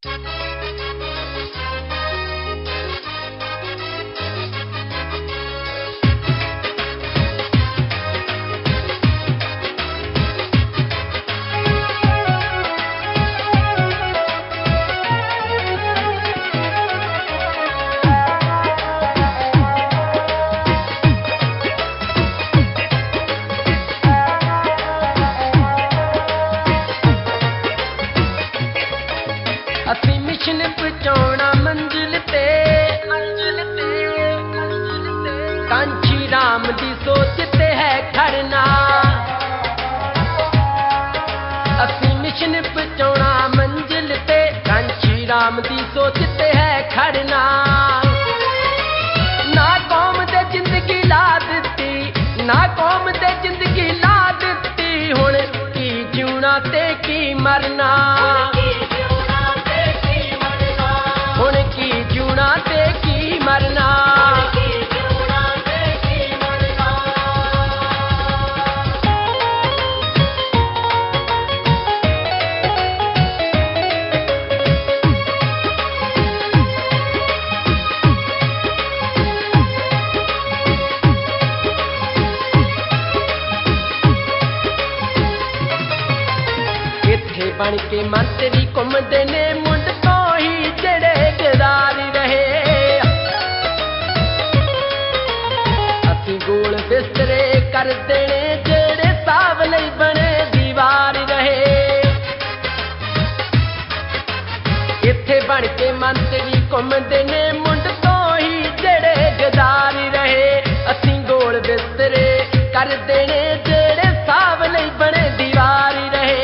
असी मिशन पहुंचाउणा मंजिल ते कांची राम दी सोच ते है खड़ना। असी मिशन पहुंचाउणा मंजिल ते कांची राम दी सोच ते है खड़ना। ना कौम दे जिंदगी ला दित्ती, ना कौम दे जिंदगी ला दित्ती, हुण की जीउणा ते की मरना। ते की मरना। इत्थे बन के मंत्री घुमदे ने मुंड तो ही जेड़े गदारी रहे। असी गोल बिस्तरे कर देने जेड़े सावले बने दीवार रहे। इत्थे बन के मंत्री घुमदे ने मुंड तो ही जेड़े गदारी रहे। असी गोल बिस्तरे कर देने जेड़े सावले बने दीवार रहे।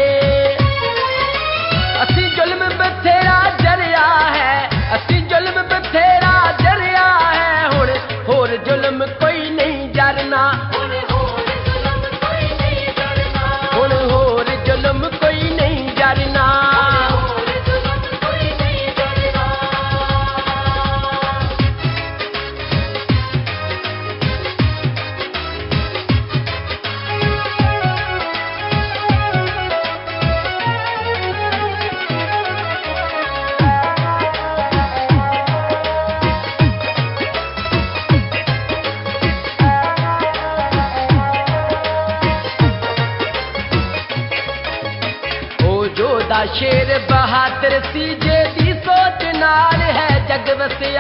असी जुल्म बथेरा जरिया है, असी जुल्म बथेरा जरिया है, हुण होर जुल्म कोई नहीं जरना। हुण होर जुल्म कोई नहीं जरना। जोधा शेर बहादुर सी जेदी सोच नाल है जग वसिया।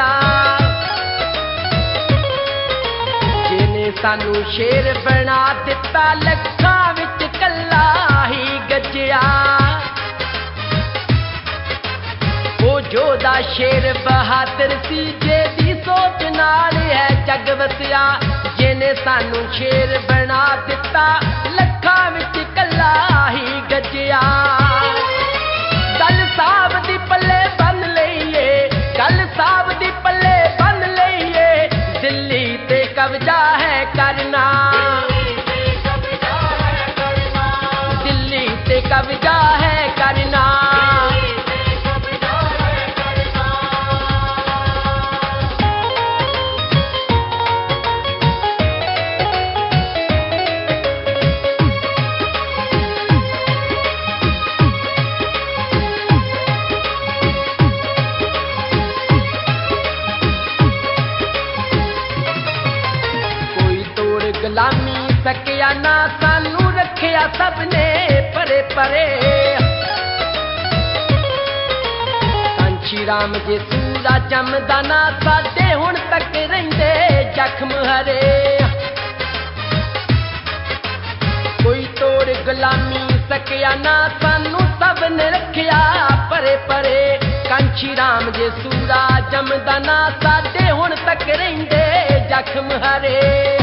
जिन्हें सानू शेर बना दिता लखां विच कल्ला ही गजिया। ओ जोधा शेर बहादुर सी जेदी सोच नाल है जग वसिया। जिन्हें सानू शेर बना दिता लखां विच कल्ला ही गजिया। गल साहब दी पल्ले बन लईए, गल साहब दी पल्ले बन लईए, दिल्ली ते कब्जा है करना। दिल्ली ते कब्जा है करना। गुलामी सकिया ना सानू रखिया सबने परे परे। कांची राम जे सूरा जमदा ना साडे हुण तक रहिंदे जख्म हरे। कोई तोड़ गुलामी सकिया ना सानू सबने रखिया परे परे। कांची राम जे सूरा जमदा ना साडे हुण तक रहिंदे जख्म हरे।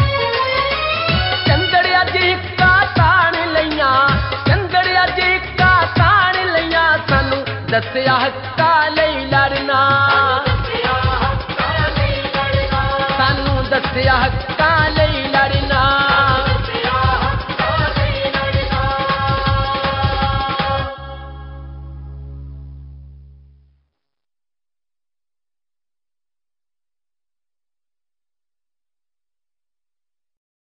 दस्या हक्का लई लड़ना। सानू दस्या